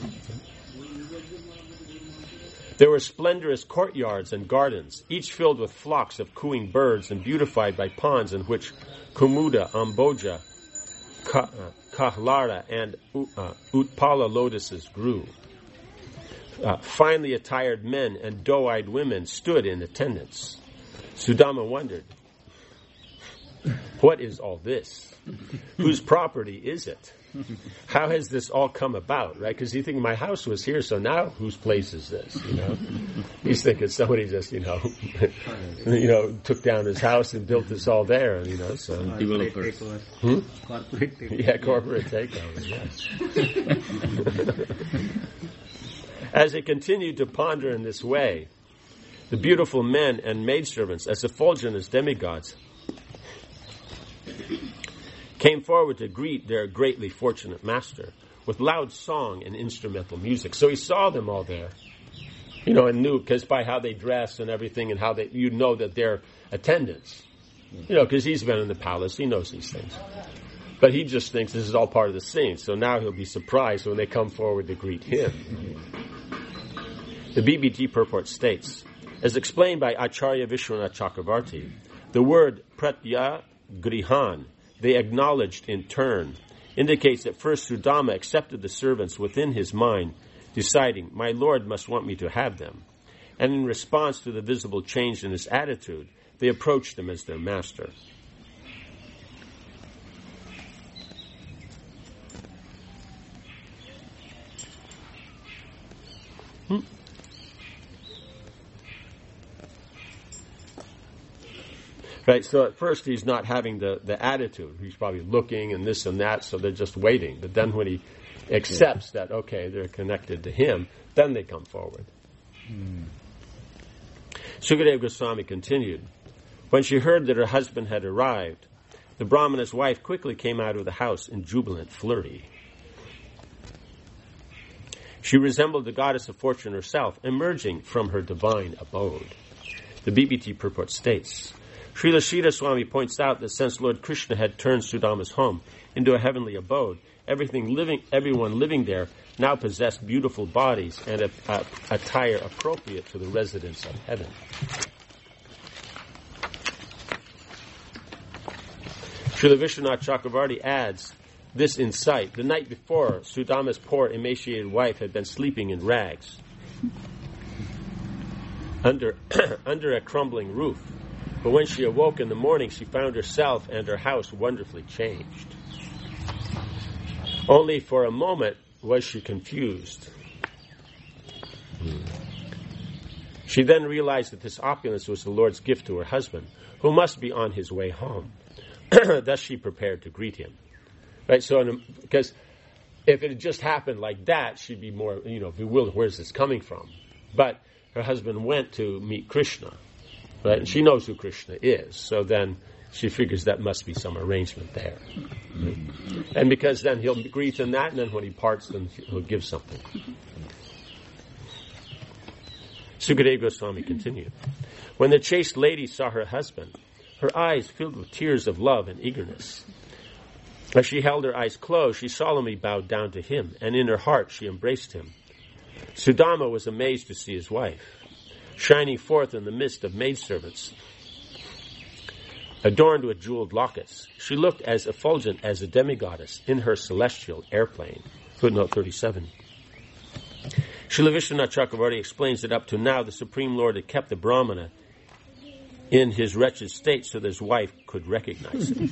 There were splendorous courtyards and gardens, each filled with flocks of cooing birds and beautified by ponds in which Kumuda, Amboja, Kahlara, and Utpala lotuses grew. Finely attired men and doe-eyed women stood in attendance. Sudama wondered, what is all this? Whose property is it? How has this all come about, right? Because you think my house was here, so now whose place is this, you know? He's thinking somebody just, took down his house and built this all there, you know, so. Developers. Corporate takeover. Yeah, corporate takeover, yes. As he continued to ponder in this way, the beautiful men and maidservants, as effulgent as demigods, came forward to greet their greatly fortunate master with loud song and instrumental music. So he saw them all there, and knew, because by how they dress and everything and how you know that they're attendants, because he's been in the palace, he knows these things. But he just thinks this is all part of the scene, so now he'll be surprised when they come forward to greet him. The BBT purport states, as explained by Acharya Vishwanath Chakravarti, the word pratya grihan, they acknowledged in turn, indicates that first Sudama accepted the servants within his mind, deciding, my Lord must want me to have them. And in response to the visible change in his attitude, they approached him as their master. Right, so at first he's not having the attitude. He's probably looking and this and that, so they're just waiting. But then when he accepts that, okay, they're connected to him, then they come forward. Sukadeva Goswami continued, when she heard that her husband had arrived, the Brahmana's wife quickly came out of the house in jubilant flurry. She resembled the goddess of fortune herself, emerging from her divine abode. The BBT purport states, Srila Sridhar Swami points out that since Lord Krishna had turned Sudama's home into a heavenly abode, everyone living there now possessed beautiful bodies and attire appropriate to the residents of heaven. Srila Vishwanath Chakravarti adds this insight. The night before, Sudama's poor emaciated wife had been sleeping in rags under a crumbling roof. But when she awoke in the morning, she found herself and her house wonderfully changed. Only for a moment was she confused. She then realized that this opulence was the Lord's gift to her husband, who must be on his way home. Thus she prepared to greet him. Right? So, because if it had just happened like that, she'd be more, bewildered. Where's this coming from? But her husband went to meet Krishna. Right? And she knows who Krishna is. So then she figures that must be some arrangement there. Right? And because then he'll greet in that, and then when he parts, then he'll give something. Sukadeva Goswami continued. When the chaste lady saw her husband, her eyes filled with tears of love and eagerness. As she held her eyes closed, she solemnly bowed down to him, and in her heart she embraced him. Sudama was amazed to see his wife, shining forth in the midst of maidservants, adorned with jeweled lockets. She looked as effulgent as a demigoddess in her celestial airplane. Footnote 37. Srila Vishwanath Chakravarti explains that up to now the Supreme Lord had kept the Brahmana in his wretched state so that his wife could recognize him.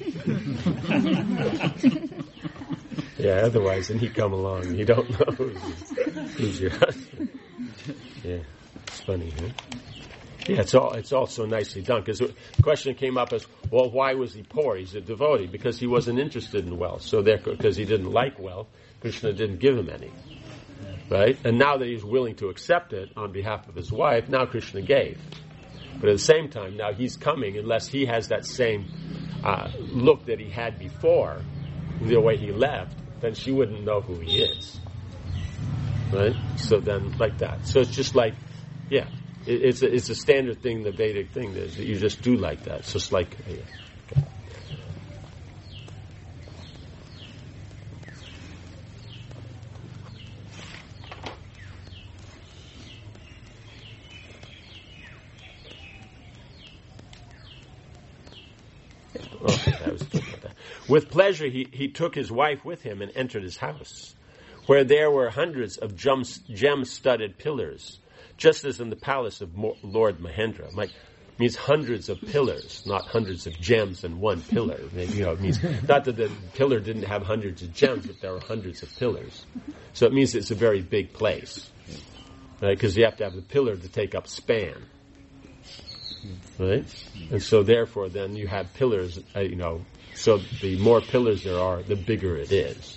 Yeah, otherwise then he'd come along and you don't know who's your husband. Yeah. It's funny, huh? Yeah, it's all so nicely done. Because the question came up as, well, why was he poor? He's a devotee. Because he wasn't interested in wealth. So because he didn't like wealth, Krishna didn't give him any. Right? And now that he's willing to accept it on behalf of his wife, now Krishna gave. But at the same time, now he's coming unless he has that same look that he had before, the way he left, then she wouldn't know who he is. Right? So then, like that. So it's just like, yeah, it's a standard thing, the Vedic thing, that you just do like that. It's just like, yeah. Okay. With pleasure, he took his wife with him and entered his house, where there were hundreds of gem-studded pillars, just as in the palace of Lord Mahendra. Means hundreds of pillars, not hundreds of gems in one pillar. It means not that the pillar didn't have hundreds of gems, but there were hundreds of pillars. So it means it's a very big place, right? Because you have to have the pillar to take up span. Right? And so therefore then you have pillars, so the more pillars there are, the bigger it is.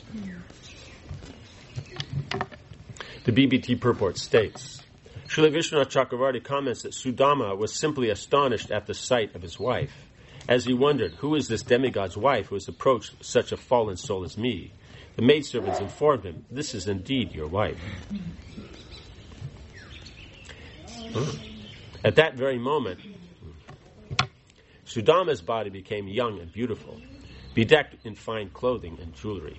The BBT purport states, Srila Vishwanath Chakravarti comments that Sudama was simply astonished at the sight of his wife, as he wondered, who is this demigod's wife who has approached such a fallen soul as me? The maidservants informed him, this is indeed your wife. At that very moment, Sudama's body became young and beautiful, bedecked in fine clothing and jewelry.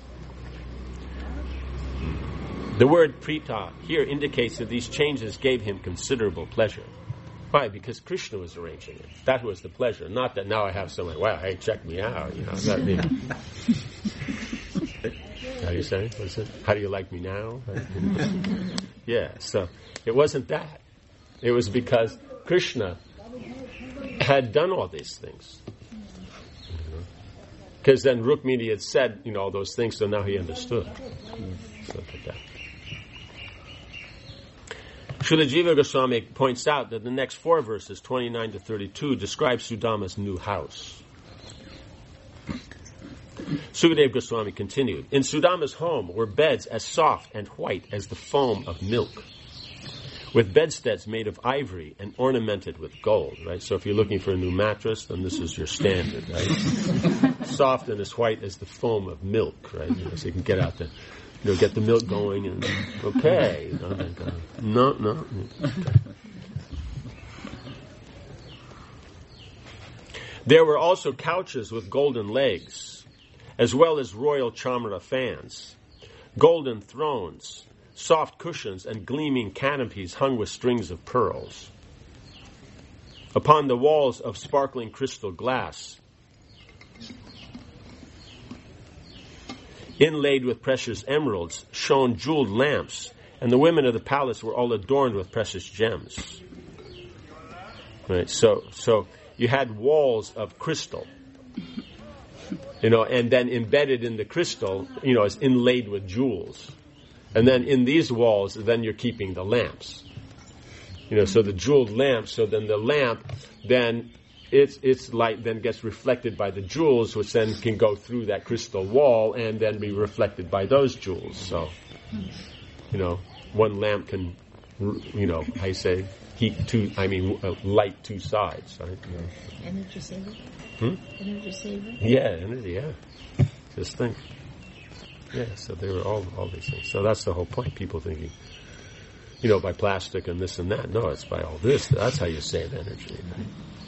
The word prita here indicates that these changes gave him considerable pleasure. Why? Because Krishna was arranging it. That was the pleasure. Not that now I have someone, wow, hey, check me out. How are you saying? What is it? How do you like me now? Yeah, so it wasn't that. It was because Krishna had done all these things. Because then Rukmini had said, all those things, so now he understood. So like that. Srila Jiva Goswami points out that the next 4 verses, 29 to 32, describe Sudama's new house. Sukadeva Goswami continued, in Sudama's home were beds as soft and white as the foam of milk, with bedsteads made of ivory and ornamented with gold, right? So if you're looking for a new mattress, then this is your standard, right? Soft and as white as the foam of milk, right? So you can get out there, get the milk going and, okay. No. Okay. There were also couches with golden legs, as well as royal chamara fans, golden thrones, soft cushions, and gleaming canopies hung with strings of pearls. Upon the walls of sparkling crystal glass, inlaid with precious emeralds, shone jeweled lamps, and the women of the palace were all adorned with precious gems. Right, so you had walls of crystal, and then embedded in the crystal, is inlaid with jewels. And then in these walls, then you're keeping the lamps. So the jeweled lamps, so then the lamp, then its light then gets reflected by the jewels, which then can go through that crystal wall and then be reflected by those jewels. So, one lamp can, light 2 sides, right? Energy saver? Energy saver? Yeah, energy, yeah. Just think. Yeah, so they were all these things. So that's the whole point. People thinking, by plastic and this and that. No, it's by all this. That's how you save energy. Right?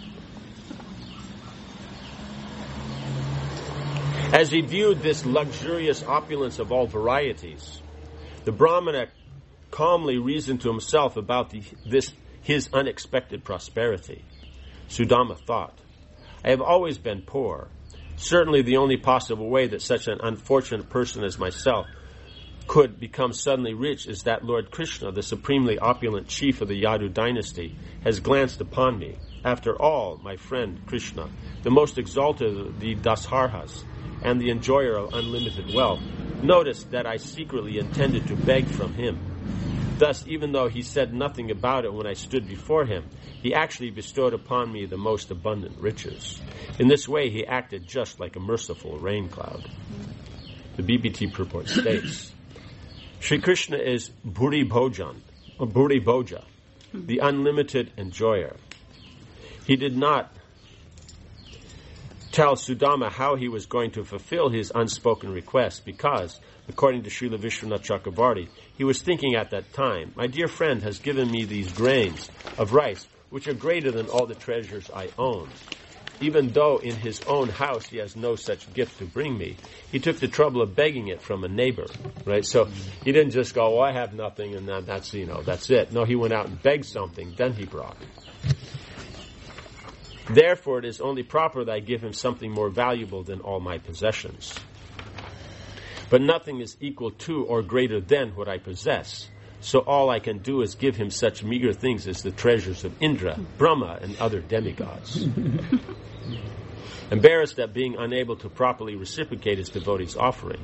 As he viewed this luxurious opulence of all varieties, the Brahmana calmly reasoned to himself about his unexpected prosperity. Sudama thought, I have always been poor. Certainly the only possible way that such an unfortunate person as myself could become suddenly rich is that Lord Krishna, the supremely opulent chief of the Yadu dynasty, has glanced upon me. After all, my friend Krishna, the most exalted of the Dasharhas and the enjoyer of unlimited wealth, noticed that I secretly intended to beg from him. Thus, even though he said nothing about it when I stood before him, he actually bestowed upon me the most abundant riches. In this way, he acted just like a merciful rain cloud. The BBT purport states, Sri Krishna is Bhuri Bhoja, the unlimited enjoyer. He did not tell Sudama how he was going to fulfill his unspoken request because, according to Srila Vishwanath Chakravarti, he was thinking at that time, my dear friend has given me these grains of rice, which are greater than all the treasures I own. Even though in his own house he has no such gift to bring me, he took the trouble of begging it from a neighbor, right? So he didn't just go, I have nothing, and that's it. No, he went out and begged something, then he brought it. Therefore, it is only proper that I give him something more valuable than all my possessions. But nothing is equal to or greater than what I possess. So all I can do is give him such meager things as the treasures of Indra, Brahma, and other demigods. Embarrassed at being unable to properly reciprocate his devotee's offering,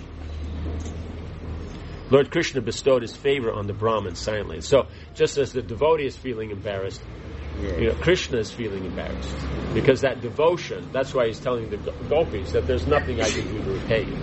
Lord Krishna bestowed his favor on the Brahmin silently. So, just as the devotee is feeling embarrassed, Krishna is feeling embarrassed. Because that devotion, that's why he's telling the gopis that there's nothing I can do to repay you.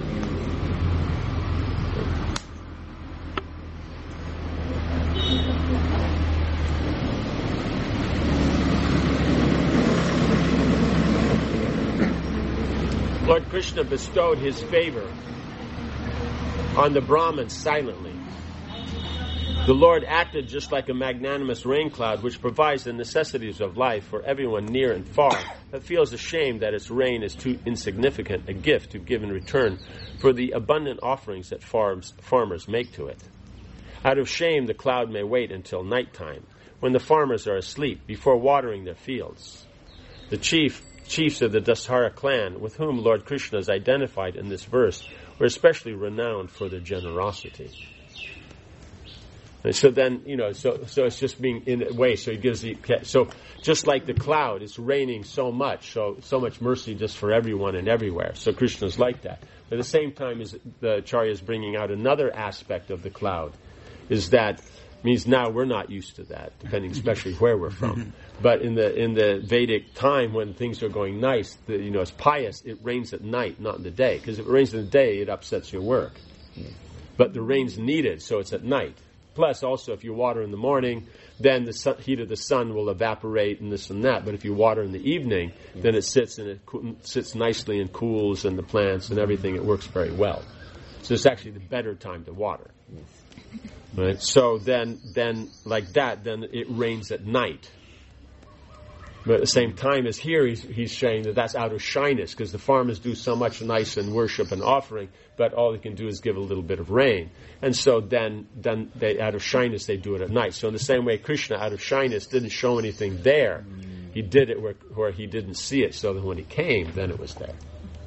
Lord Krishna bestowed his favor on the Brahmins silently. The Lord acted just like a magnanimous rain cloud which provides the necessities of life for everyone near and far, but feels ashamed that its rain is too insignificant a gift to give in return for the abundant offerings that farmers make to it. Out of shame, the cloud may wait until nighttime, when the farmers are asleep, before watering their fields. The chiefs of the Dashara clan, with whom Lord Krishna is identified in this verse, were especially renowned for their generosity. And so then, so it's just being in a way, so he gives so just like the cloud, it's raining so much mercy just for everyone and everywhere. So Krishna's like that. But at the same time, as the Acharya is bringing out another aspect of the cloud, is that means now we're not used to that, depending especially where we're from. But in the Vedic time when things are going nice, it's pious, it rains at night, not in the day. Because if it rains in the day, it upsets your work. But the rain's needed, so it's at night. Plus, also, if you water in the morning, then the heat of the sun will evaporate and this and that. But if you water in the evening, then it sits nicely and cools, and the plants and everything, it works very well. So it's actually the better time to water. Right? So then like that, then it rains at night. But at the same time as here, he's saying that that's out of shyness, because the farmers do so much nice and worship and offering, but all they can do is give a little bit of rain. And so then they, out of shyness, they do it at night. So in the same way, Krishna, out of shyness, didn't show anything there. He did it where he didn't see it, so that when he came, then it was there.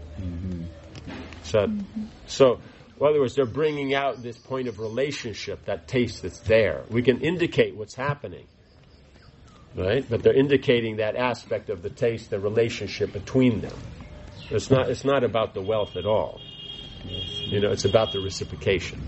So in other words, they're bringing out this point of relationship, that taste that's there. We can indicate what's happening. Right? But they're indicating that aspect of the taste, the relationship between them. It's not about the wealth at all. It's about the reciprocation.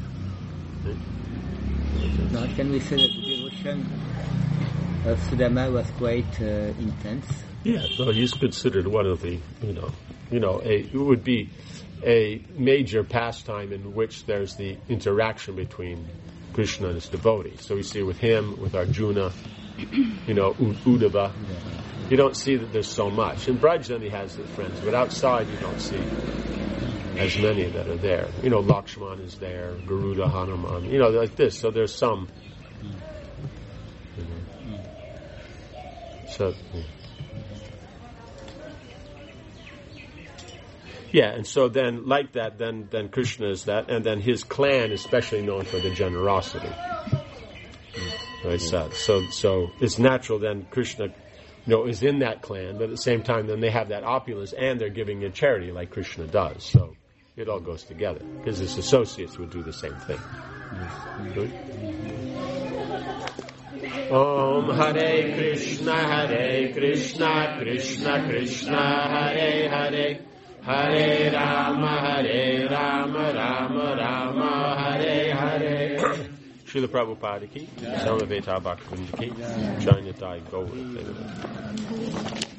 Right? Now, can we say that the devotion of Sudama was quite intense? Yeah, so he's considered one of the, it would be a major pastime in which there's the interaction between Krishna and his devotees. So we see with him, with Arjuna, Uddhava. You don't see that there's so much. In Braj, then he has the friends, but outside you don't see as many that are there. Lakshman is there, Garuda, Hanuman, like this. So there's some. So. Yeah, and so then, like that, then Krishna is that, and then his clan is especially known for the generosity. Right, so it's natural then Krishna, is in that clan, but at the same time then they have that opulence and they're giving in charity like Krishna does. So it all goes together because his associates would do the same thing. Good. Om Hare Krishna, Krishna Krishna, Hare Hare, Hare Rama, Rama Rama, Hare Hare. Srila Prabhupada ki, Samaveta Bhaktivinoda ki, Jai Nitai Gaur.